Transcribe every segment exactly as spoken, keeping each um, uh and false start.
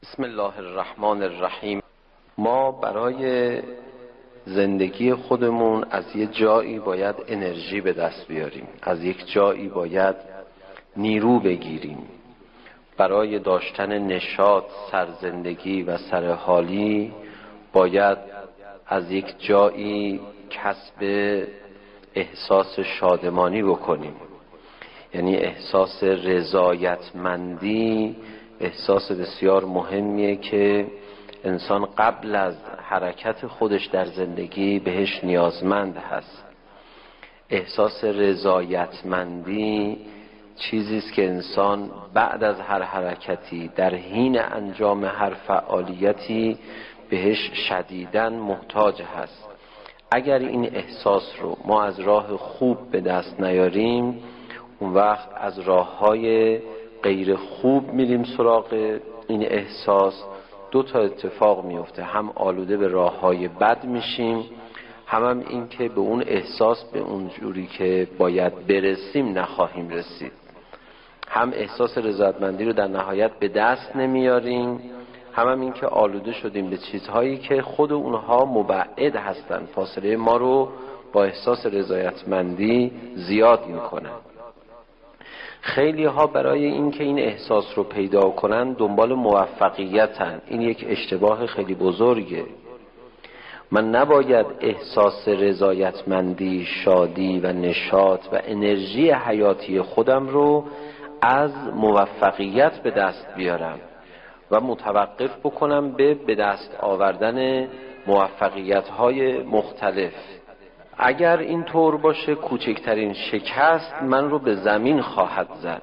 بسم الله الرحمن الرحیم. ما برای زندگی خودمون از یه جایی باید انرژی به دست بیاریم، از یک جایی باید نیرو بگیریم. برای داشتن نشاط، سرزندگی و سرحالی باید از یک جایی کسب احساس شادمانی بکنیم، یعنی احساس رضایتمندی. احساس بسیار مهمیه که انسان قبل از حرکت خودش در زندگی بهش نیازمند هست. احساس رضایتمندی چیزی است که انسان بعد از هر حرکتی در حین انجام هر فعالیتی بهش شدیداً محتاج هست. اگر این احساس رو ما از راه خوب به دست نیاریم، اون وقت از راه‌های غیر خوب میریم سراغ این احساس. دو تا اتفاق میفته، هم آلوده به راه‌های بد میشیم، هم, هم این که به اون احساس به اون جوری که باید برسیم نخواهیم رسید. هم احساس رضایتمندی رو در نهایت به دست نمیاریم، هم, هم این که آلوده شدیم به چیزهایی که خود اونها مبعد هستن، فاصله ما رو با احساس رضایتمندی زیاد میکنن. خیلی ها برای این که این احساس رو پیدا کنن دنبال موفقیتن. این یک اشتباه خیلی بزرگه. من نباید احساس رضایتمندی، شادی و نشاط و انرژی حیاتی خودم رو از موفقیت به دست بیارم و متوقف بکنم به به دست آوردن موفقیت‌های مختلف. اگر این طور باشه کوچکترین شکست من رو به زمین خواهد زد.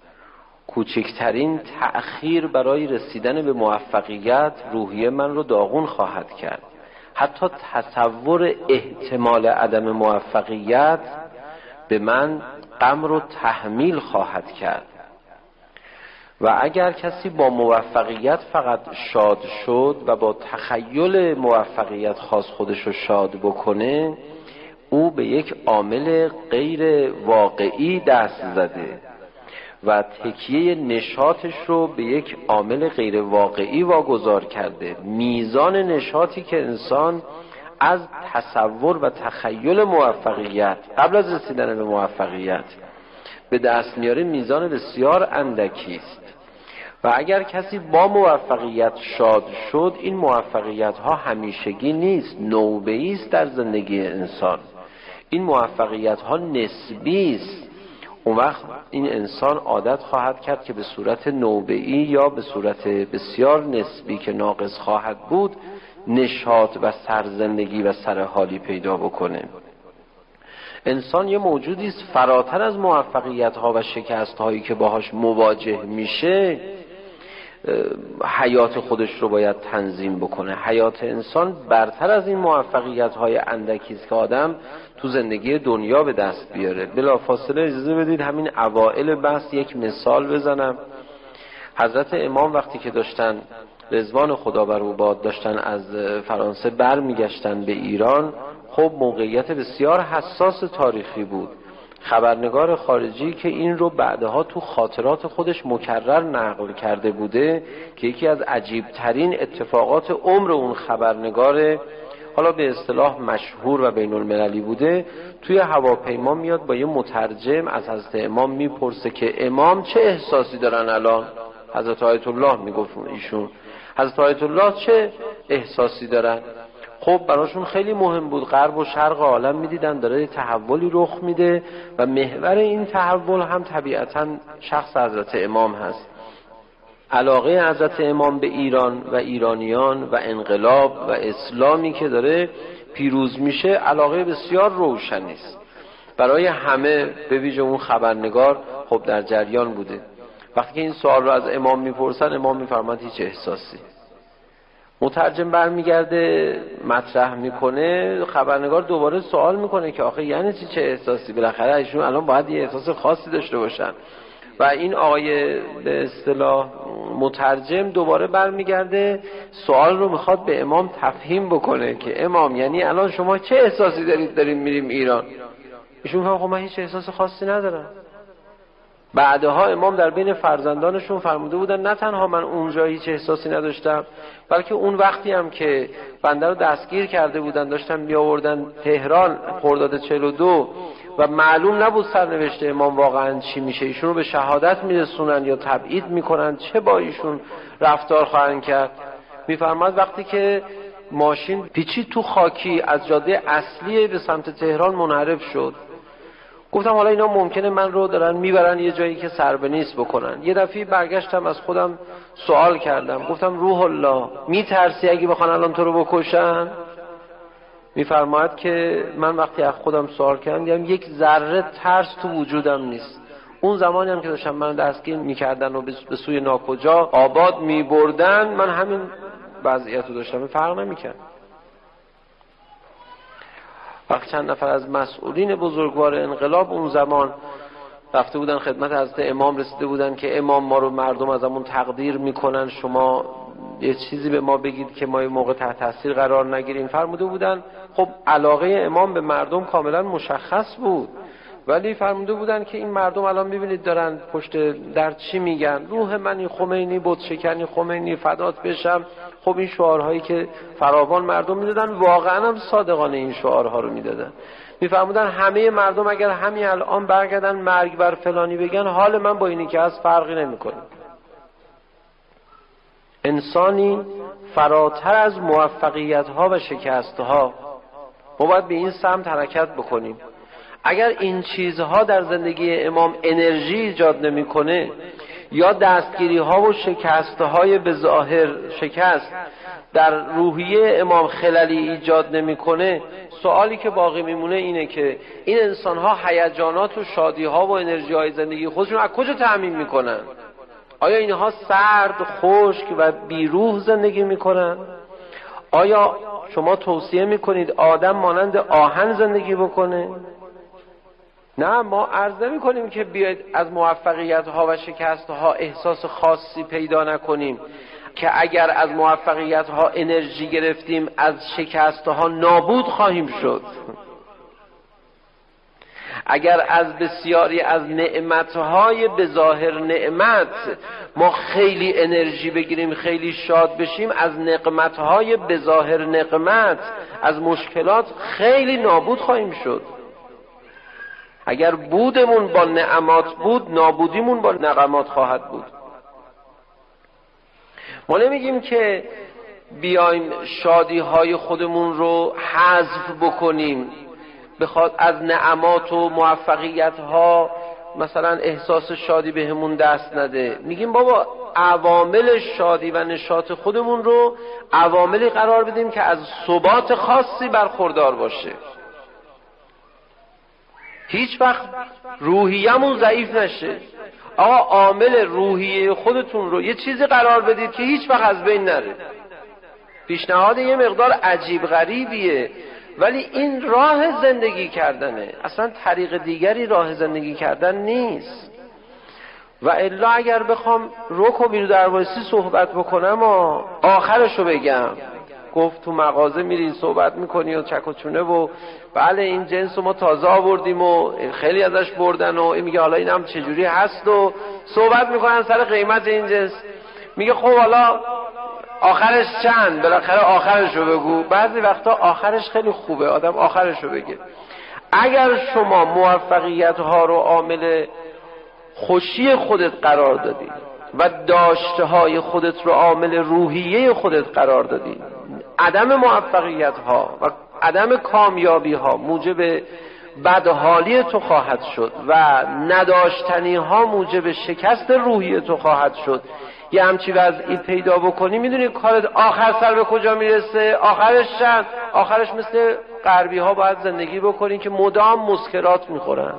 کوچکترین تأخیر برای رسیدن به موفقیت روحیه من رو داغون خواهد کرد. حتی تصور احتمال عدم موفقیت به من غم رو تحمیل خواهد کرد. و اگر کسی با موفقیت فقط شاد شد و با تخیل موفقیت خواست خودش رو شاد بکنه، او به یک عامل غیر واقعی دست زده و تکیه نشاطش رو به یک عامل غیر واقعی واگذار کرده. میزان نشاطی که انسان از تصور و تخیل موفقیت قبل از رسیدن به موفقیت به دست میاره میزان بسیار اندکی است. و اگر کسی با موفقیت شاد شد، این موفقیت ها همیشگی نیست، نوبه‌ای است در زندگی انسان. این موفقیت ها نسبی است. اون وقت این انسان عادت خواهد کرد که به صورت نوبه‌ای یا به صورت بسیار نسبی که ناقص خواهد بود نشاط و سرزندگی و سرحالی پیدا بکنه. انسان یه موجودی است فراتر از موفقیت ها و شکست هایی که باهاش مواجه میشه حیات خودش رو باید تنظیم بکنه. حیات انسان برتر از این موفقیت های اندکی است که آدم تو زندگی دنیا به دست بیاره. بلافاصله اجازه بدید همین اوائل بحث یک مثال بزنم. حضرت امام وقتی که داشتن رضوان خدا بر او باد داشتن از فرانسه بر میگشتن به ایران، خب موقعیت بسیار حساس تاریخی بود. خبرنگار خارجی که این رو بعدها تو خاطرات خودش مکرر نقل کرده بوده که یکی از عجیبترین اتفاقات عمر اون خبرنگار، حالا به اصطلاح مشهور و بین المللی بوده، توی هواپیما میاد با یه مترجم از حضرت امام میپرسه که امام چه احساسی دارن الان. حضرت آیت الله میگفت ایشون حضرت آیت الله چه احساسی دارن. خب براشون خیلی مهم بود، غرب و شرق عالم میدیدن داره تحولی رخ میده و محور این تحول هم طبیعتاً شخص حضرت امام هست. علاقه حضرت امام به ایران و ایرانیان و انقلاب و اسلامی که داره پیروز میشه علاقه بسیار روشنی است برای همه، به ویژه اون خبرنگار خب در جریان بوده. وقتی که این سوال رو از امام میپرسن، امام میفرماد هیچ احساسی. مترجم برمیگرده مطرح میکنه، خبرنگار دوباره سوال میکنه که آخه یعنی چی چه احساسی؟ بالاخره ایشون الان باید یه احساس خاصی داشته باشن. و این آقای به اصطلاح مترجم دوباره برمیگرده سوال رو میخواد به امام تفهیم بکنه که امام یعنی الان شما چه احساسی دارید دارین میریم ایران؟ ایشون فهم خب من هیچ احساس خاصی ندارم. بعدها امام در بین فرزندانشون فرموده بودن نه تنها من اونجا هیچ احساسی نداشتم، بلکه اون وقتی هم که بنده رو دستگیر کرده بودن داشتن می آوردن تهران خرداد چهل و دو و معلوم نبود سرنوشت امام واقعا چی میشه، ایشون رو به شهادت میرسونن یا تبعید میکنن، چه با ایشون رفتار خواهند کرد. میفرماد وقتی که ماشین پیچید تو خاکی از جاده اصلی به سمت تهران منحرف شد، گفتم حالا اینا ممکنه من رو دارن میبرن یه جایی که سر به نیست بکنن. یه دفعه برگشتم از خودم سوال کردم، گفتم روح الله میترسی اگه بخوان الان تو رو بکشن؟ میفرماید که من وقتی از خودم سوال کردم دیدم یک ذره ترس تو وجودم نیست. اون زمانی هم که داشتم من دستگیر میکردن و به سوی ناکجا آباد میبردن من همین وضعیت رو داشتم، فرق نمیکرد. وقت چند نفر از مسئولین بزرگوار انقلاب اون زمان رفته بودن خدمت حضرت امام، رسیده بودن که امام ما رو مردم ازمون تقدیر میکنن، شما یه چیزی به ما بگید که ما یه موقع تحت تاثیر قرار نگیریم. فرموده بودن خب علاقه امام به مردم کاملا مشخص بود، ولی فرموده بودن که این مردم الان میبینید دارن پشت در چی میگن، روح منی خمینی، بت شکنی خمینی، فدات بشم. خب این شعارهایی که فراوان مردم میدادن واقعا هم صادقانه این شعارها رو میدادن. میفرمودن همه مردم اگر همین الان برگردن مرگ بر فلانی بگن حال من با اینی که از فرقی نمیکنه. انسانی فراتر از موفقیت ها و شکست ها، ما باید به این سمت حرکت بکنیم. اگر این چیزها در زندگی امام انرژی ایجاد نمیکنه یا دستگیری ها و شکست های به ظاهر شکست در روحیه امام خللی ایجاد نمیکنه، سوالی که باقی میمونه اینه که این انسان ها هیجانات و شادی ها و انرژی های زندگی خودشون از کجا تأمین میکنن؟ آیا اینها سرد، خشک و بیروح زندگی میکنن؟ آیا شما توصیه میکنید آدم مانند آهن زندگی بکنه؟ نه، ما عرض نمی کنیم که بیاید از موفقیت ها و شکست ها احساس خاصی پیدا نکنیم که اگر از موفقیت ها انرژی گرفتیم از شکست ها نابود خواهیم شد. اگر از بسیاری از نعمتهای به ظاهر نعمت ما خیلی انرژی بگیریم، خیلی شاد بشیم، از نقمتهای به ظاهر نقمت، از مشکلات خیلی نابود خواهیم شد. اگر بودمون با نعمات بود، نابودیمون با نقمات خواهد بود. ما نمیگیم که بیایم شادی های خودمون رو حذف بکنیم، بخواد از نعمات و موفقیت ها مثلا احساس شادی بهمون دست نده. میگیم بابا عوامل شادی و نشاط خودمون رو عواملی قرار بدیم که از ثبات خاصی برخوردار باشه. هیچ وقت روحیه‌مون ضعیف نشه. آقا عامل روحیه خودتون رو یه چیزی قرار بدید که هیچ وقت از بین نره. پیشنهاد یه مقدار عجیب غریبیه، ولی این راه زندگی کردنه، اصلا طریق دیگری راه زندگی کردن نیست. و الا اگر بخوام رک و بیرو درواسی صحبت بکنم و آخرشو بگم، گفت تو مغازه میری صحبت میکنی و چک و چونه و بله این جنس رو ما تازه آوردیم و خیلی ازش بردن و این میگه حالا این هم چجوری هست و صحبت میکنن سر قیمت این جنس، میگه خب حالا آخرش چند، بالاخره آخرش رو بگو. بعضی وقتا آخرش خیلی خوبه آدم آخرش رو بگه. اگر شما موفقیت ها رو عامل خوشی خودت قرار دادی و داشته های خودت رو عامل روحیه خودت قرار دادی، عدم موفقیت ها و عدم کامیابی ها موجب بدحالی تو خواهد شد و نداشتنی ها موجب شکست روحی تو خواهد شد. یه همچی وضعی پیدا بکنی، میدونی کارت آخر سر به کجا میرسه؟ آخرش چند؟ آخرش مثل غربی ها باید زندگی بکنی که مدام مسکرات میخورن،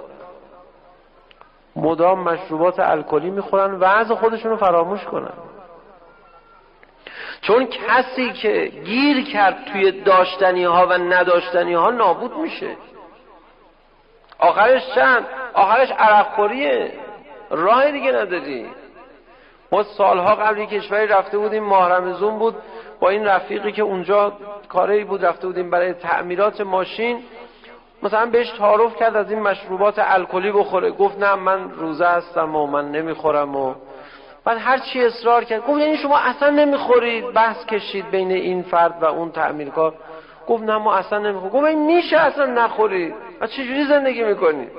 مدام مشروبات الکلی میخورن، وضع خودشونو فراموش کنن. چون کسی که گیر کرد توی داشتنی ها و نداشتنی ها نابود میشه. آخرش چند؟ آخرش عرق خوریه، راه دیگه نداری. ما سالها قبل کشوری رفته بودیم، ماه رمضان بود، با این رفیقی که اونجا کاری بود رفته بودیم برای تعمیرات ماشین. مثلا بهش تعارف کرد از این مشروبات الکلی بخوره، گفت نه من روزه هستم و من نمیخورم. و بعد هر چی اصرار کرد، گفت یعنی شما اصلا نمیخورید؟ بحث کشید بین این فرد و اون تعمیرکار، گفت نه ما اصلا نمیخوریم. گفت این میشه اصلا نخورید؟ از چجوری زندگی میکنید؟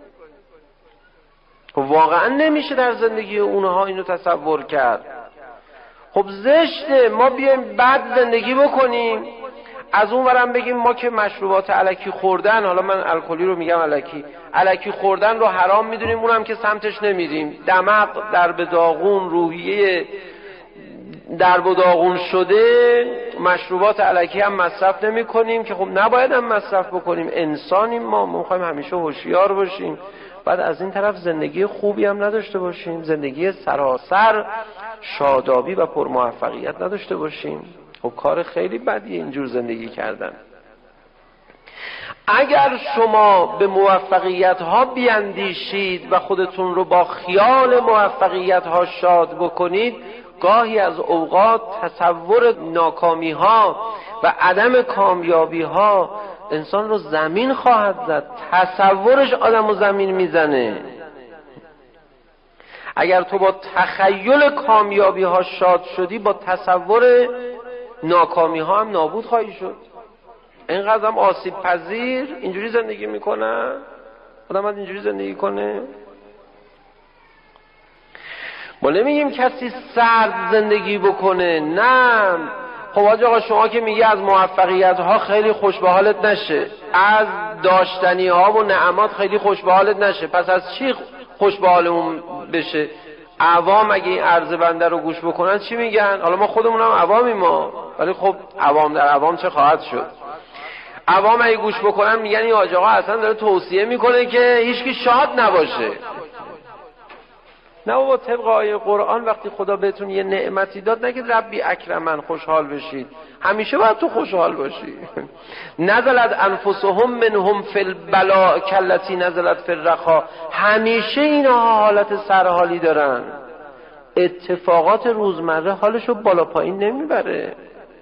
خب واقعا نمیشه در زندگی اونها اینو تصور کرد. خب زشته ما بیایم بعد زندگی بکنیم، از اون ورم بگیم ما که مشروبات الکی خوردن، حالا من الکلی رو میگم الکی، الکی خوردن رو حرام میدونیم، اونم که سمتش نمیریم. دماغ در به داغون، روحیه در به داغون شده، مشروبات الکی هم مصرف نمی کنیم که خب نباید هم مصرف بکنیم، انسانیم ما، ما میخوایم همیشه هوشیار باشیم. بعد از این طرف زندگی خوبی هم نداشته باشیم، زندگی سراسر شادابی و پرموفقیت نداشته باشیم. خب کار خیلی بدیه اینجور زندگی کردن. اگر شما به موفقیت ها بیندیشید و خودتون رو با خیال موفقیت ها شاد بکنید، گاهی از اوقات تصور ناکامی ها و عدم کامیابی ها انسان رو زمین خواهد زد. تصورش آدم رو زمین میزنه. اگر تو با تخیل کامیابی ها شاد شدی، با تصور ناکامی ها هم نابود خواهی شد. اینقدر هم آسیب پذیر اینجوری زندگی میکنه آدم، باید اینجوری زندگی کنه. ما نمیگیم کسی سرد زندگی بکنه، نه. خب آقا شما که میگی از موفقیت ها خیلی خوش به حالت نشه، از داشتنی ها و نعمات خیلی خوش به حالت نشه، پس از چی خوش به حالمون بشه؟ عوام اگه این عرض بنده رو گوش بکنن چی میگن؟ حالا ما خودمون هم عوامیم ما، ولی خب عوام در عوام چه خواهد شد؟ عوام اگه گوش بکنن میگن این حاج آقا اصلا داره توصیه میکنه که هیچکی شاد نباشه. نه بابا، طبق آیه قرآن وقتی خدا بهتون یه نعمتی داد نگید ربی اکرمن خوشحال بشید، همیشه باید تو خوشحال باشی. نزلت انفسهم منهم فی البلاء کلتی نزلت فی الرخاء، همیشه اینها حالت سرحالی دارن. اتفاقات روزمره حالشو بالا پایین نمیبره.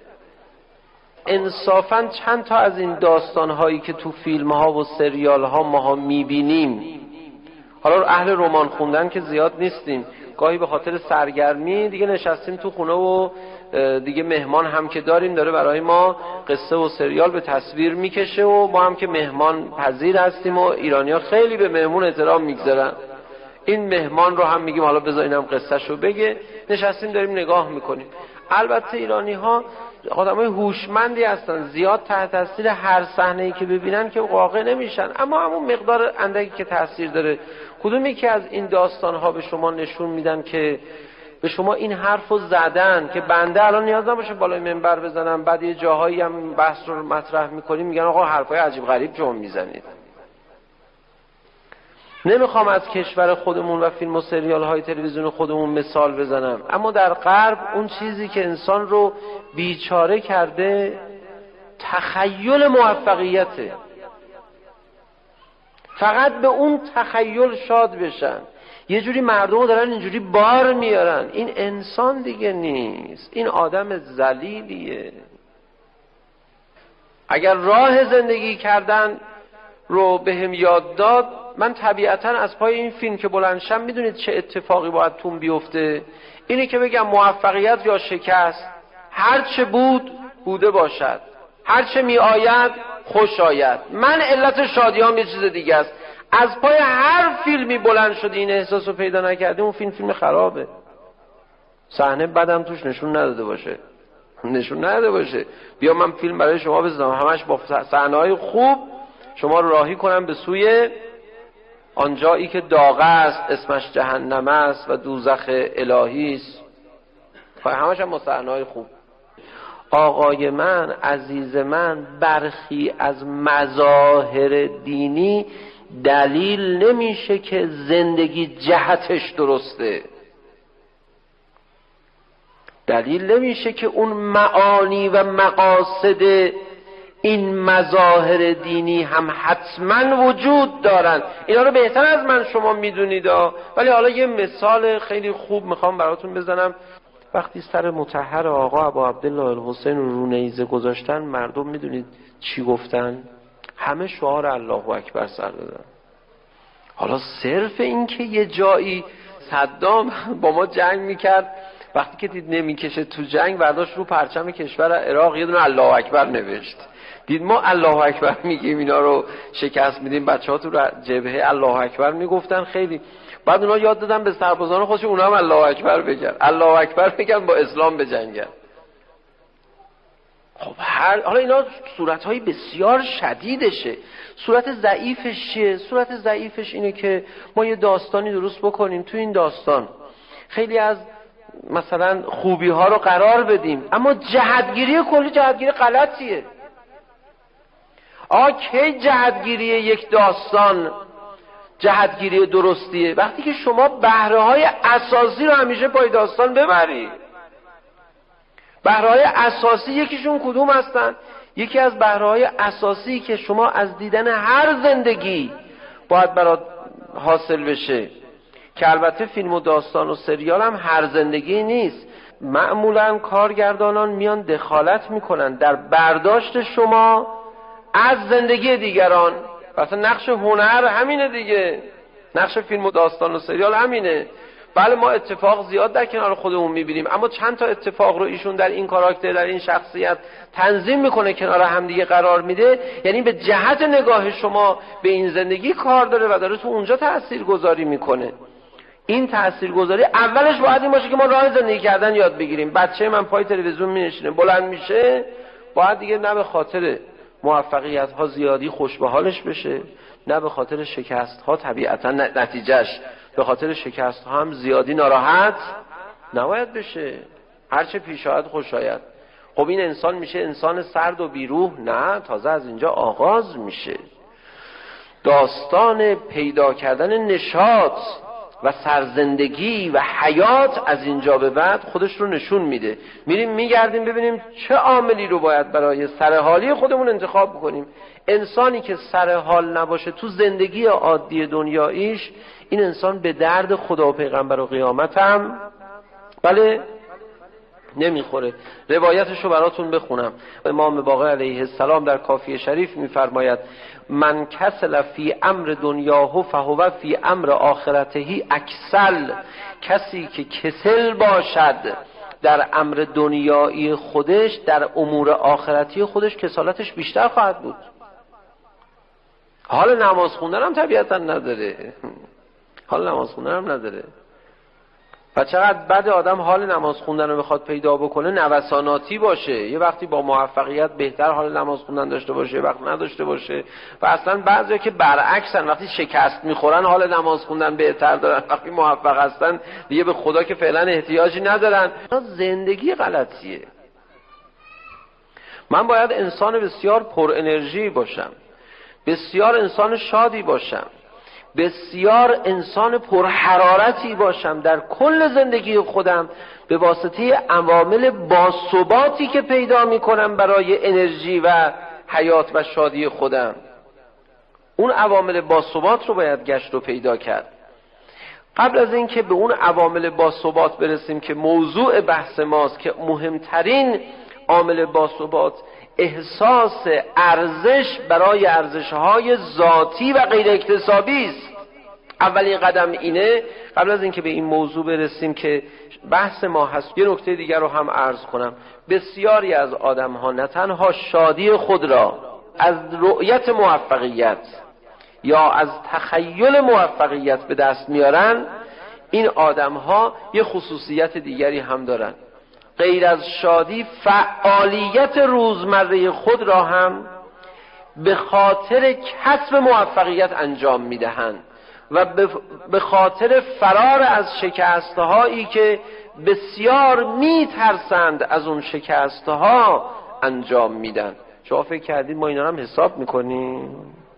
انصافاً چند تا از این داستانهایی که تو فیلم ها و سریال ها ماها میبینیم، حالا اهل رمان خوندن که زیاد نیستیم، گاهی به خاطر سرگرمی دیگه نشستیم تو خونه و دیگه مهمان هم که داریم داره برای ما قصه و سریال به تصویر میکشه و ما هم که مهمان پذیر هستیم و ایرانی ها خیلی به مهمون احترام میگذارن، این مهمان رو هم میگیم حالا بذار اینم قصهشو بگه، نشستیم داریم نگاه میکنیم. البته ایرانی ها آدمای هوشمندی هستن، زیاد تحت تاثیر هر صحنه‌ای که ببینن که واقع نمیشن، اما همون مقدار اندکی که تاثیر داره. کدومی که از این داستان‌ها به شما نشون میدن که به شما این حرفو زدن که بنده الان نیاز نباشه بالای منبر بزنم، بعد یه جاهایی هم بحث رو مطرح میکنیم میگن آقا حرفای عجیب غریب جمع میزنید. نمیخوام از کشور خودمون و فیلم و سریال های تلویزیون خودمون مثال بزنم، اما در غرب اون چیزی که انسان رو بیچاره کرده تخیل موفقیته. فقط به اون تخیل شاد بشن. یه جوری مردم دارن اینجوری بار میارن. این انسان دیگه نیست، این آدم ذلیلیه. اگر راه زندگی کردن رو بهم یاد داد، من طبیعتاً از پای این فیلم که بلند شم میدونید چه اتفاقی باید تون بیفته؟ اینی که بگم موفقیت یا شکست هر چه بود بوده باشد، هر چه می آید خوش آید. من علت شادیام یه چیز دیگه است. از پای هر فیلمی بلند شدی این احساس رو پیدا نکردی، اون فیلم فیلم خرابه. صحنه بدم توش نشون نداده باشه، نشون نداده باشه. بیا من فیلم برای شما بزنم همش با صحنه‌های خوب شما رو راهی کنم به سوی آنجایی که داغ است، اسمش جهنم است و دوزخ الهی است. همش هم با صحنه‌های خوب. آقای من، عزیز من، برخی از مظاهر دینی دلیل نمیشه که زندگی جهتش درسته. دلیل نمیشه که اون معانی و مقاصد این مظاهر دینی هم حتما وجود دارن. اینا رو بهتر از من شما میدونید، ولی حالا یه مثال خیلی خوب میخوام براتون بزنم. وقتی سر مطهر آقا ابو عبدالله الحسین رو رو نیزه گذاشتن، مردم میدونید چی گفتن؟ همه شعار الله اکبر سر دادن. حالا صرف این که یه جایی صدام با ما جنگ میکرد، وقتی که دید نمیکشه تو جنگ، برداشت رو پرچم کشور عراق یه دونه الله اکبر نوشت. دید ما الله اکبر میگیم اینا رو شکست میدیم، بچه‌ها تو جبهه الله اکبر میگفتن خیلی. بعد اونا یاد دادن به سربازان خودشون اونا هم الله اکبر بگن، الله اکبر بگن با اسلام بجنگن. خب هر حالا اینا صورت‌های بسیار شدیدشه. صورت ضعیفش چیه؟ صورت ضعیفش اینه که ما یه داستانی درست بکنیم، تو این داستان خیلی از مثلا خوبی ها رو قرار بدیم، اما جهتگیری کلی جهتگیری غلطیه. آ کی جهتگیری یک داستان جهتگیری درستیه؟ وقتی که شما بهره های اساسی رو همیشه پای داستان ببری. بهره های اساسی یکیشون کدوم هستن؟ یکی از بهره های اساسی که شما از دیدن هر زندگی باید برات حاصل بشه، که البته فیلم و داستان و سریال هم هر زندگی نیست. معمولا کارگردانان میان دخالت میکنن در برداشت شما از زندگی دیگران. مثلا نقش هنر همینه دیگه، نقش فیلم و داستان و سریال همینه. بله ما اتفاق زیاد در کنار خودمون میبینیم، اما چند تا اتفاق رو ایشون در این کاراکتر، در این شخصیت تنظیم میکنه، کنار هم دیگه قرار میده. یعنی به جهت نگاه شما به این زندگی کار داره و داره تو اونجا تأثیر گذاری میکنه. این تاثیرگذاری اولش باید این باشه که ما راه زندگی کردن یاد بگیریم. بچه من پای تلویزیون مینشینه، بلند میشه، باید دیگه نه به خاطر موفقیت ها زیادی خوش به حالش بشه، نه به خاطر شکست ها طبیعتا نتیجهش به خاطر شکست ها هم زیادی ناراحت نباید بشه. هرچه پیش آید خوش آید. خب این انسان میشه انسان سرد و بیروح؟ نه، تازه از اینجا آغاز میشه. داستان پیدا کردن نشاط و سرزندگی و حیات از اینجا به بعد خودش رو نشون میده. میریم میگردیم ببینیم چه عاملی رو باید برای سرحالی خودمون انتخاب بکنیم. انسانی که سرحال نباشه تو زندگی عادی دنیاییش، این انسان به درد خدا و پیغمبر و قیامت هم بله نمیخوره. روایتشو براتون بخونم. امام باقر علیه السلام در کافیه شریف میفرماید: من کسل فی امر دنیاه فهو فی امر آخرته اکسل. کسی که کسل باشد در امر دنیایی خودش، در امور آخرتی خودش کسالتش بیشتر خواهد بود. حال نماز خوندن هم طبیعتا نداره، حال نماز خوندن هم نداره. و چقدر بد آدم حال نماز خوندن رو بخواد پیدا بکنه نوساناتی باشه، یه وقتی با موفقیت بهتر حال نماز خوندن داشته باشه، یه وقت نداشته باشه. و اصلا بعضیا که برعکسن، وقتی شکست میخورن حال نماز خوندن بهتر دارن، وقتی موفق هستن دیگه به خدا که فعلا احتیاجی ندارن. زندگی غلطیه. من باید انسان بسیار پر انرژی باشم، بسیار انسان شادی باشم، بسیار انسان پرحرارتی باشم در کل زندگی خودم، به واسطه عوامل باثباتی که پیدا میکنم برای انرژی و حیات و شادی خودم. اون عوامل باثبات رو باید گشت و پیدا کرد. قبل از این که به اون عوامل باثبات برسیم که موضوع بحث ماست، که مهمترین عامل باثبات احساس ارزش برای ارزش‌های ذاتی و غیر اکتسابی است. اولین قدم اینه. قبل از اینکه به این موضوع برسیم که بحث ما هست، یه نکته دیگر رو هم عرض کنم. بسیاری از آدم‌ها نه تنها شادی خود را از رؤیت موفقیت یا از تخیل موفقیت به دست میارن، این آدم‌ها یه خصوصیت دیگری هم دارن. غیر از شادی، فعالیت روزمره خود را هم به خاطر کسب موفقیت انجام میدهند و به خاطر فرار از شکستهایی که بسیار میترسند از اون شکستها انجام میدن. شما فکر کردید ما اینا رو هم حساب میکنیم؟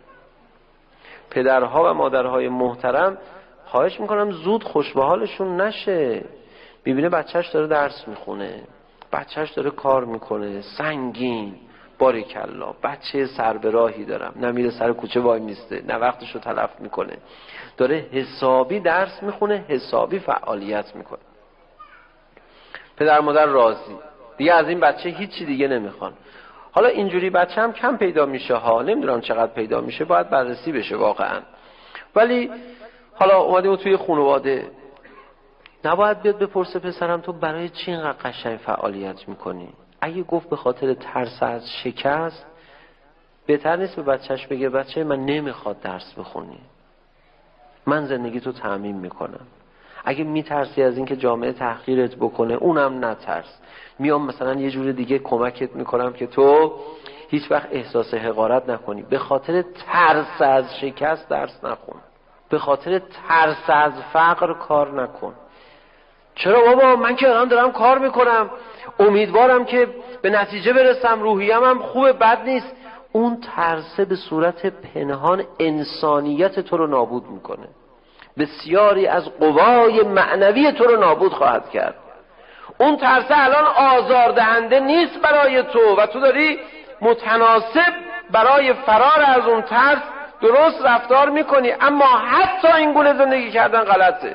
پدرها و مادرهای محترم خواهش میکنم زود خوش به حالشون نشه. میبینه بچهش داره درس میخونه، بچهش داره کار میکنه سنگین، باریکلا، بچه سر به راهی دارم، نه میره سر کوچه وای میسته، نه وقتشو تلف میکنه، داره حسابی درس میخونه، حسابی فعالیت میکنه. پدر مادر راضی، دیگه از این بچه هیچی دیگه نمیخوان. حالا اینجوری بچه هم کم پیدا میشه ها، نمیدونم چقدر پیدا میشه، باید بررسی بشه واقعا. ولی حالا اومدیم توی خانواده، نباید بیاد بپرسه پسرم تو برای چی اینقدر قشنگ فعالیت میکنی؟ اگه گفت به خاطر ترس از شکست، بهتر نیست به بچهش بگه بچه من نمیخواد درس بخونی، من زندگی تو تأمین میکنم. اگه میترسی از اینکه جامعه تحقیرت بکنه، اونم نترس، میام مثلا یه جور دیگه کمکت میکنم که تو هیچ وقت احساس حقارت نکنی. به خاطر ترس از شکست درس نخون، به خاطر ترس از فقر کار نکن. چرا بابا من که الان دارم کار میکنم، امیدوارم که به نتیجه برسم، روحیم هم خوبه، بد نیست. اون ترسه به صورت پنهان انسانیت تو رو نابود میکنه، بسیاری از قوای معنوی تو رو نابود خواهد کرد. اون ترسه الان آزاردهنده نیست برای تو و تو داری متناسب برای فرار از اون ترس درست رفتار میکنی، اما حتی این گونه زندگی کردن غلطه.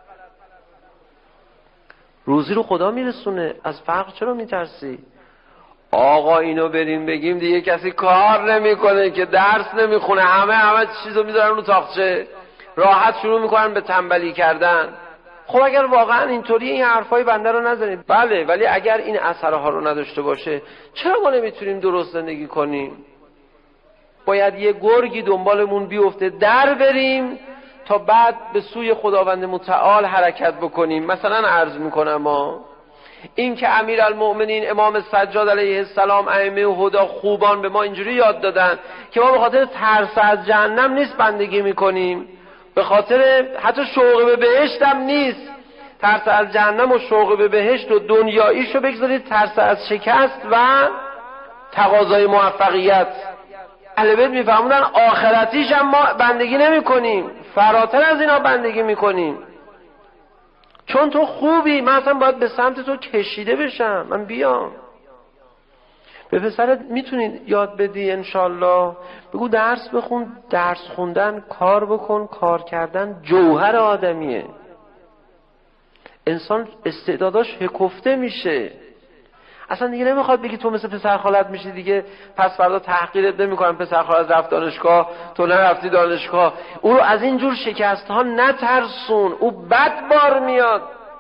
روزی رو خدا میرسونه، از فقر چرا میترسی؟ آقا اینو بریم بگیم دیگه کسی کار نمیکنه که درس نمیخونه، همه همه چیزو میذارن رو تاقچه، راحت شروع میکنن به تنبلی کردن. خب اگر واقعا اینطوری این حرفای بنده رو نزنید، بله، ولی اگر این اثرها رو نداشته باشه چرا ما نمیتونیم درست زندگی کنیم؟ باید یه گرگی دنبالمون بیفته در بریم تا بعد به سوی خداوند متعال حرکت بکنیم. مثلا عرض میکنم ما این که امیرالمؤمنین امام سجاد علیه السلام ائمه هدا خوبان به ما اینجوری یاد دادن که ما به خاطر ترس از جهنم نیست بندگی میکنیم، به خاطر حتی شوق به بهشت هم نیست. ترس از جهنم و شوق به بهشت و دنیاییشو بگذارید، ترس از شکست و تقاضای موفقیت. اهل بیت میفهمونن آخرتیش هم ما بندگی نمی کنیم، فراتر از اینا بندگی میکنیم. چون تو خوبی، من اصلا باید به سمت تو کشیده بشم، من بیام. به پسرت میتونید یاد بدی انشالله، بگو درس بخون، درس خوندن، کار بکن، کار کردن جوهر آدمیه. انسان استعداداش شکفته میشه، اصلا دیگه نمیخواد بگی تو مثل پسر خالت میشی دیگه، پس فردا تحقیرت نمیکنم، پسر خالت رفت دانشگاه تو نرفتی دانشگاه. او رو از این جور شکست ها نترسون، او بد بار میاد.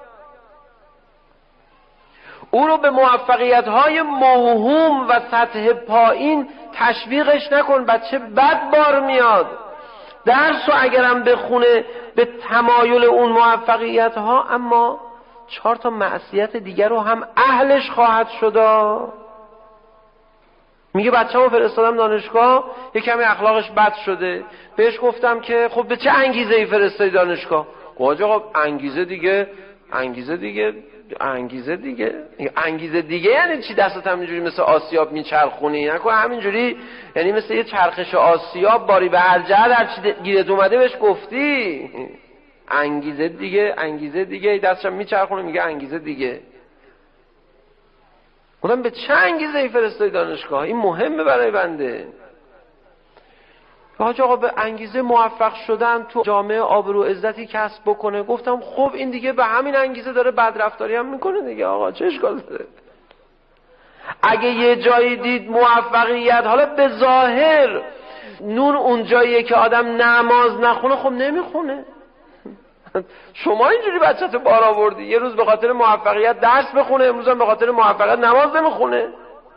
او رو به موفقیت های موهوم و سطح پایین تشویقش نکن، بچه بد بار میاد. درس رو اگرم بخونه به تمایل اون موفقیت ها، اما چهار تا معصیت دیگر رو هم اهلش خواهد شد. میگه بچه‌مو فرستادم دانشگاه، یه کمی اخلاقش بد شده، بهش گفتم که خب به چه انگیزه‌ای فرستادی دانشگاه؟ گفت آقا انگیزه دیگه، انگیزه دیگه، انگیزه دیگه انگیزه دیگه یعنی چی؟ دستت همینجوری مثل آسیاب میچرخونی؟ نکن همینجوری، یعنی مثل یه چرخش آسیاب باری به هر جهت هر چی گیرت اومده بهش گفتی. انگیزه دیگه، انگیزه دیگه، دستشم میچرخونه میگه انگیزه دیگه. گفتم به چه انگیزه ای فرستادی دانشگاه؟ این مهمه برای بنده. حاج آقا به انگیزه موفق شدن تو جامعه آبرو عزتی کسب بکنه. گفتم خب این دیگه به همین انگیزه داره بدرفتاری هم میکنه دیگه، آقا چه اشکال داره؟ اگه یه جایی دید موفقیت، حالا به ظاهر نون اون جاییه که آدم نماز نخونه، خب نمیخونه. شما اینجوری بچه‌تو بار آوردی، یه روز به خاطر موفقیت درس بخونه، امروز هم به خاطر موفقیت نماز نمیخونه.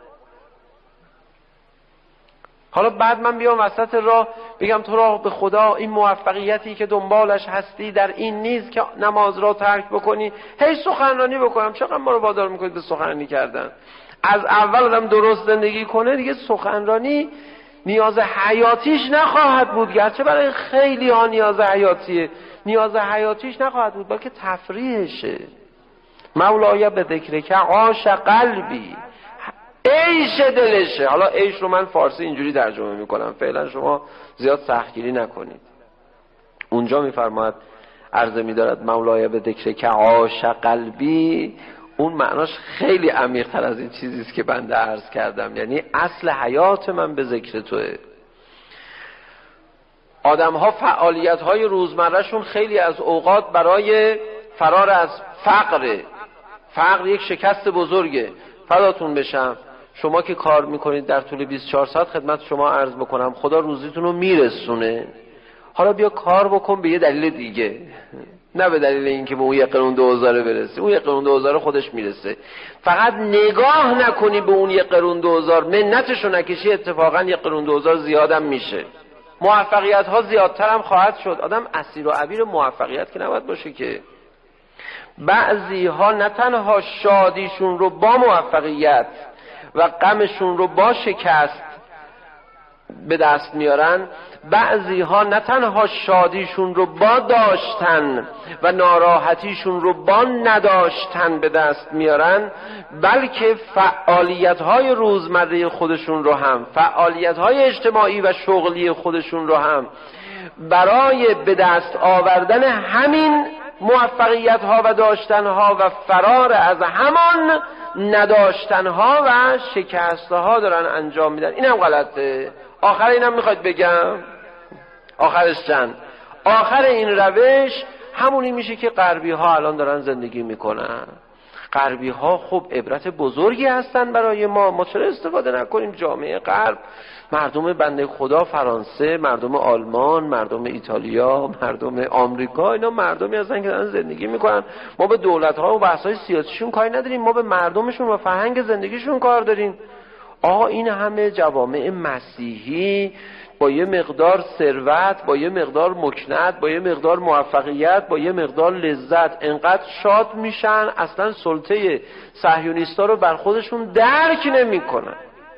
حالا بعد من بیام وسط راه بگم تو راه به خدا این موفقیتی که دنبالش هستی در این نیست که نماز را ترک بکنی، هی سخنرانی بکنم. چقدر ما رو وادار میکنید به سخنرانی کردن؟ از اول آدم درست زندگی کنه دیگه سخنرانی نیاز حیاتیش نخواهد بود، گرچه برای خیلی ها نیاز حیاتیه، نیاز حیاتیش نخواهد بود، بلکه تفریحشه. مولای به ذکر که عاش قلبی، عیش دلشه. حالا عیش رو من فارسی اینجوری ترجمه میکنم، فعلا شما زیاد سختگیری نکنید. اونجا میفرماید، عرضه میدارد مولای به ذکر که عاش قلبی، اون معناش خیلی عمیق تر از این چیزیست که بنده عرض کردم، یعنی اصل حیات من به ذکر توه. آدم ها فعالیت های روزمره شون خیلی از اوقات برای فرار از فقر. فقر یک شکست بزرگه. فداتون بشم شما که کار میکنید در طول بیست و چهار ساعت خدمت شما عرض بکنم خدا روزیتون رو میرسونه، حالا بیا کار بکن به یه دلیل دیگه، نه به دلیل اینکه به اون یک قرون دو هزار برسه. اون یک قرون دو هزار خودش میرسه، فقط نگاه نکنی به اون یک قرون دو هزار، منتشو نکشی، اتفاقا یک قرون دو هزار زیادم میشه، موفقیت ها زیادتر هم خواهد شد. آدم اسیر و عبیر موفقیت که نباید باشه که. بعضی ها نه تنها شادیشون رو با موفقیت و غمشون رو با شکست به دست میارن، بعضی ها نه تنها شادیشون رو با داشتن و ناراحتیشون رو با نداشتن به دست میارن، بلکه فعالیت های روزمره خودشون رو هم، فعالیت های اجتماعی و شغلی خودشون رو هم برای به دست آوردن همین موفقیت ها و داشتن ها و فرار از همان نداشتن ها و شکست ها دارن انجام میدن. اینم غلطه. آخر اینم میخواید بگم آخرش چند؟ آخر این روش همونی میشه که غربی ها الان دارن زندگی میکنن. غربی ها خب عبرت بزرگی هستن برای ما، ما چرا استفاده نکنیم؟ جامعه غرب، مردم بنده خدا فرانسه، مردم آلمان، مردم ایتالیا، مردم آمریکا، اینا مردمی هستن که دارن زندگی میکنن. ما به دولت ها و بحث های سیاسیشون کاری نداریم، ما به مردمشون و فرهنگ زندگیشون کار داریم. آقا این همه جوامع مسیحی با یه مقدار ثروت، با یه مقدار مکنت، با یه مقدار موفقیت، با یه مقدار لذت انقدر شاد میشن اصلا سلطه صهیونیستا رو بر خودشون درک نمیکنن.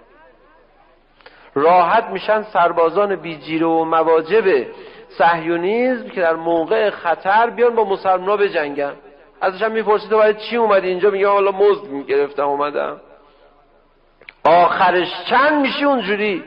راحت میشن سربازان بیجیره و مواجب صهیونیسم که در موقع خطر بیان با مسلمان‌ها بجنگن. ازش هم میپرسید تو برای چی اومدی اینجا؟ میگه حالا مزد میگرفتم اومدم. آخرش چند میشه اونجوری؟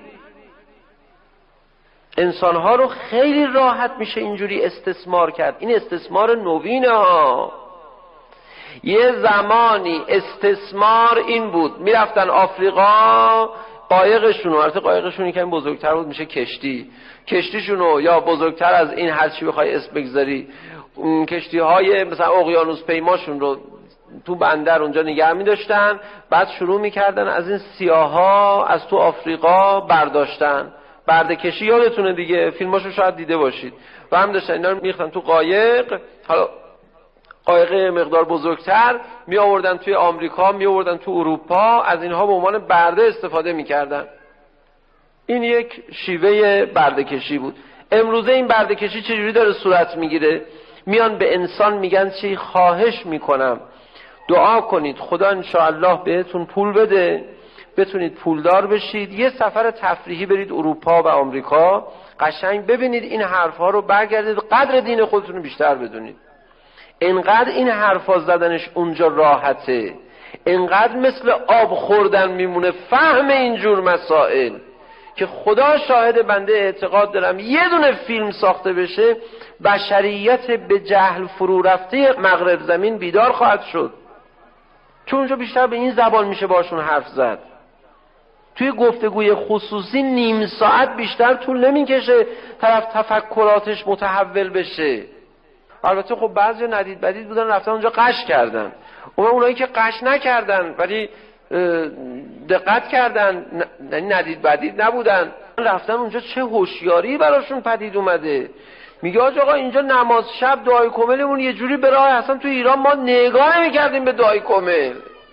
انسانها رو خیلی راحت میشه اینجوری استثمار کرد. این استثمار نوینه ها. یه زمانی استثمار این بود میرفتن آفریقا، قایقشونو، البته قایقشون یکم بزرگتر بود میشه کشتی، کشتیشونو یا بزرگتر از این هر چی بخوای اسم بگذاری، کشتی های مثلا اقیانوس پیماشون رو تو بندر اونجا نگه می داشتن، بعد شروع میکردن از این سیاها از تو آفریقا برداشتن. برده کشی یادتونه دیگه، فیلماشو شاید دیده باشید. و هم داشتن اینا رو میختن تو قایق، حالا قایق مقدار بزرگتر می آوردن توی آمریکا، می آوردن تو اروپا، از اینها به عنوان برده استفاده میکردن. این یک شیوه برده کشی بود. امروزه این برده کشی چجوری داره صورت میگیره؟ میان به انسان میگن چی؟ خواهش میکنم دعا کنید خدا انشاءالله بهتون پول بده، بتونید پولدار بشید، یه سفر تفریحی برید اروپا و آمریکا، قشنگ ببینید این حرفا رو، برگردید قدر دین خودتون رو بیشتر بدونید. انقدر این حرفا زدنش اونجا راحته، انقدر مثل آب خوردن میمونه فهم اینجور مسائل که خدا شاهد بنده اعتقاد دارم یه دونه فیلم ساخته بشه بشریت به جهل فرو رفته مغرب زمین بیدار خواهد شد. چون اونجا بیشتر به این زبان میشه باشون حرف زد. توی گفتگوی خصوصی نیم ساعت بیشتر طول نمیکشه طرف تفکراتش متحول بشه. البته خب بعضی ندید بدید بودن رفتن اونجا قش کردن، اون اونایی که قش نکردن ولی دقت کردن، ندید بدید نبودن، رفتن اونجا چه هوشیاری براشون پدید اومده. میگه آقا اینجا نماز شب دعای کملمون یه جوری به راه، اصلا تو ایران ما نگاه نمی‌کردیم به دعای کمل.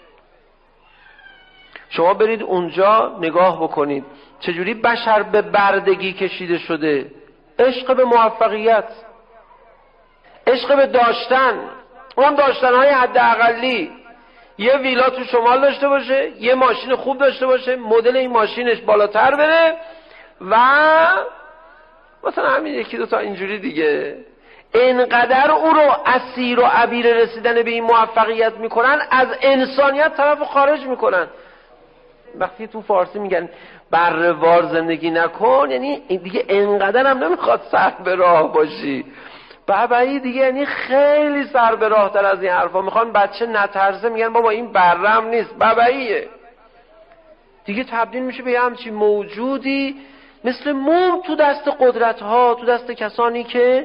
شما برید اونجا نگاه بکنید چجوری بشر به بردگی کشیده شده. عشق به موفقیت، عشق به داشتن، اونم داشتنهای حداقلی. یه ویلا تو شمال داشته باشه، یه ماشین خوب داشته باشه، مدل این ماشینش بالاتر بره و مثلا همین یکی دو تا اینجوری دیگه. اینقدر او رو اسیر و عبیر رسیدن به این موفقیت میکنن، از انسانیت طرف خارج میکنن. وقتی تو فارسی میگن بروار زندگی نکن، یعنی دیگه اینقدر هم نمیخواد سر به راه باشی. بابایی دیگه یعنی خیلی سر به راه تر از این حرفا. میخوان بچه نترسه، میگن بابا این برم نیست، باباییه. دیگه تبدیل میشه به همچین موجودی مثل موم تو دست قدرت ها، تو دست کسانی که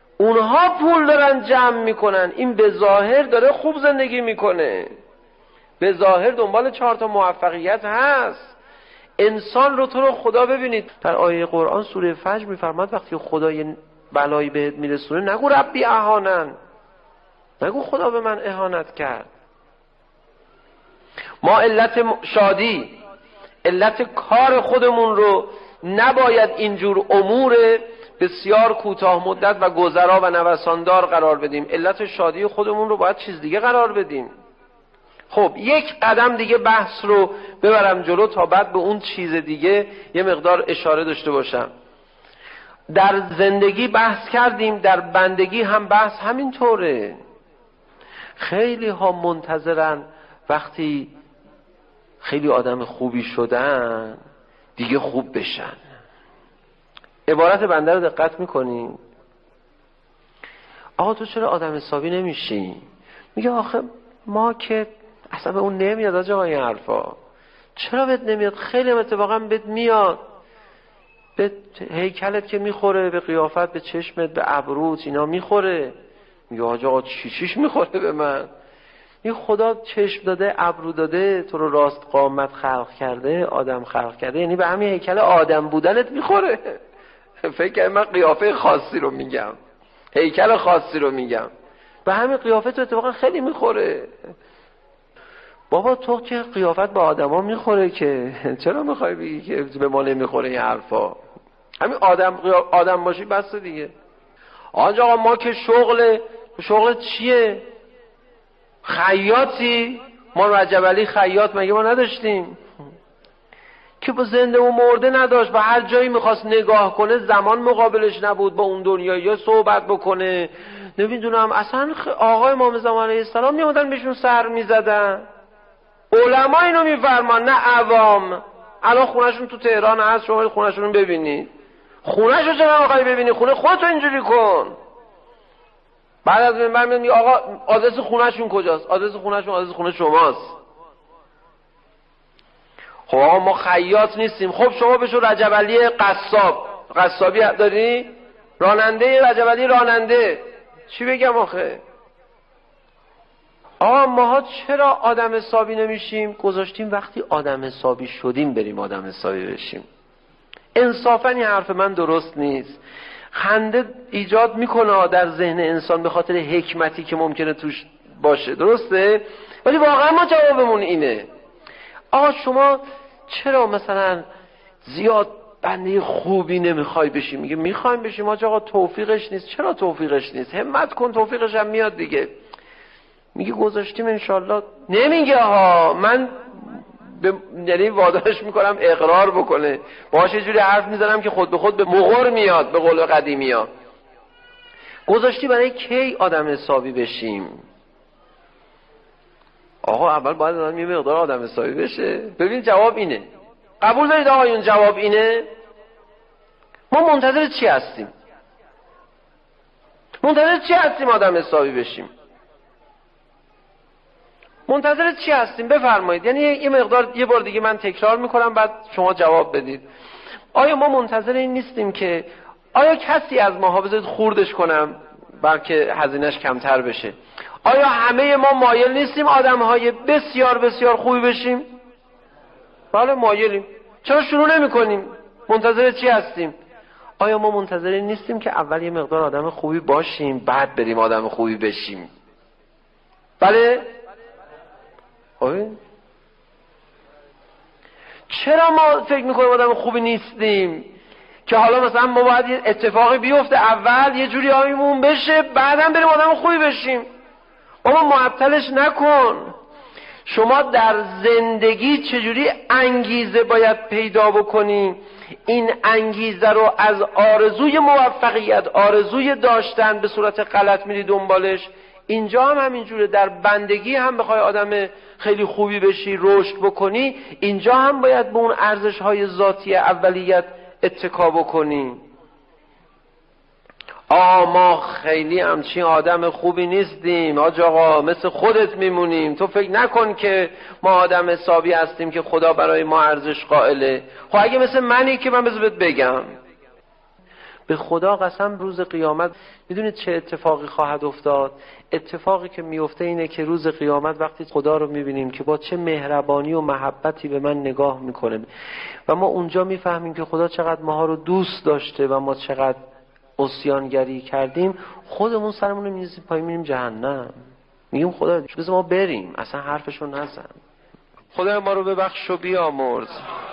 اونها پول دارن جمع میکنن. این به ظاهر داره خوب زندگی میکنه به ظاهر دنبال چهار تا موفقیت هست. انسان رو تو رو خدا ببینید در آیه قرآن سوره فجر میفرماد وقتی خدا یه بلایی بهت میرسونه نگو ربی اهانن، نگو خدا به من اهانت کرد. ما علت شادی، علت کار خودمون رو نباید اینجور امور بسیار کوتاه مدت و گذرا و نوساندار قرار بدیم. علت شادی خودمون رو باید چیز دیگه قرار بدیم. خب یک قدم دیگه بحث رو ببرم جلو تا بعد به اون چیز دیگه یه مقدار اشاره داشته باشم. در زندگی بحث کردیم، در بندگی هم بحث همینطوره. خیلی ها منتظرن وقتی خیلی آدم خوبی شدن دیگه خوب بشن. عبارت بنده رو دقت میکنین؟ آقا تو چرا آدم حسابی نمیشی؟ میگه آخه ما که اصلا به اون نمیاد آجا این حرفا. چرا بهت نمیاد؟ خیلی اتفاقا بهت میاد. به هیکلت که میخوره، به قیافت، به چشمت، به ابروت اینا میخوره. میگه آجا چی چیش میخوره به من؟ این خدا چشم داده، ابرو داده، تو رو راست قامت خلق کرده، آدم خلق کرده، یعنی به همین هیکل آدم بودنت میخوره. فکر من قیافه خاصی رو میگم، هیکل خاصی رو میگم، به همین قیافه تو اتفاقا خیلی میخوره. بابا تو که قیافت به آدما میخوره که چرا میخوای بگی که به ما نمیخوره این حرفا؟ همین آدم آدم باشی بس دیگه. آنجا ما که شغل شغل چیه؟ خیاطی؟ ما رجب علی خیاط مگه ما نداشتیم که با زنده و مرده نداشت، با هر جایی میخواست نگاه کنه زمان مقابلش نبود با اون دنیا یا صحبت بکنه. نمیدونم اصلا آقای امام زمان علیه السلام میامدن بهشون سر میزدن. علما اینو میفرمان نه عوام. الان خونهشون تو تهران هست، شما خونهشون رو ببینید. خونهشو چرا میخوای ببینی؟ خونه خودتو اینجوری کن. بعد از منبر میگه آقا آدرس خونهشون کجاست؟ آدرس خونهشون آدرس خونه شماست. خب آقا ما خیاط نیستیم. خب شما بشو رجب علی قصاب. قصابی داری؟ راننده رجب علی راننده. چی بگم آخه؟ آقا ماها چرا آدم حسابی نمیشیم؟ گذاشتیم وقتی آدم حسابی شدیم بریم آدم حسابی بشیم. انصافا این حرف من درست نیست. خنده ایجاد میکنه در ذهن انسان به خاطر حکمتی که ممکنه توش باشه، درسته؟ ولی واقعا ما جوابمون اینه. آقا شما چرا مثلا زیاد بنده خوبی نمیخوای بشی؟ میگه میخوایم بشیم آقا توفیقش نیست. چرا توفیقش نیست؟ همت کن توفیقش هم میاد دیگه. میگه گذاشتیم انشالله. نمیگه ها، من به یعنی وادارش میکنم اقرار بکنه، باهاش یه جوری حرف میزنم که خود به خود به مغر میاد، به قول قدیمی ها. گذاشتی برای کی آدم حسابی بشیم؟ آقا اول باید آدم یه مقدار آدم حسابی بشه. ببین جواب اینه. قبول دارید آقایون جواب اینه؟ ما منتظر چی هستیم؟ منتظر چی هستیم آدم حسابی بشیم؟ منتظر چی هستیم؟ بفرمایید. یعنی یه مقدار یه بار دیگه من تکرار میکنم بعد شما جواب بدید. آیا ما منتظر این نیستیم که آیا کسی از ما بذارید خوردش کنم بلکه هزینه‌اش کمتر بشه، آیا همه ما مایل نیستیم آدم‌های بسیار بسیار خوبی بشیم؟ بله مایلیم. چرا شروع نمی‌کنیم؟ منتظر چی هستیم؟ آیا ما منتظر این نیستیم که اول یه مقدار آدم خوبی باشیم بعد بریم آدم خوبی بشیم؟ بله؟ آره؟ چرا ما فکر میکنیم آدم خوبی نیستیم که حالا مثلا ما باید یه اتفاقی بیفته اول یه جوری آمیمون بشه بعدم بریم آدم خوبی بشیم؟ بابا معطلش نکن. شما در زندگی چجوری انگیزه باید پیدا بکنی؟ این انگیزه رو از آرزوی موفقیت، آرزوی داشتن به صورت غلط میری دنبالش. اینجا هم همینجوره. در بندگی هم بخوای آدم خیلی خوبی بشی، رشد بکنی، اینجا هم باید به اون ارزش‌های ذاتی اولیت اتکا بکنی. آ ما خیلی همچین آدم خوبی نیستیم آج آقا، مثل خودت میمونیم. تو فکر نکن که ما آدم حسابی هستیم که خدا برای ما ارزش قائله. خب اگه مثل منی که من بذار بهت بگم، به خدا قسم روز قیامت میدونید چه اتفاقی خواهد افتاد؟ اتفاقی که میفته اینه که روز قیامت وقتی خدا رو میبینیم که با چه مهربانی و محبتی به من نگاه میکنه و ما اونجا میفهمیم که خدا چقدر ماها رو دوست داشته و ما چقدر عصیانگری کردیم، خودمون سرمون رو می‌ریزیم پایین میریم جهنم. میگیم خدا بذار ما بریم، اصلا حرفشو نزن. خدا ما رو ببخش و بیامرز.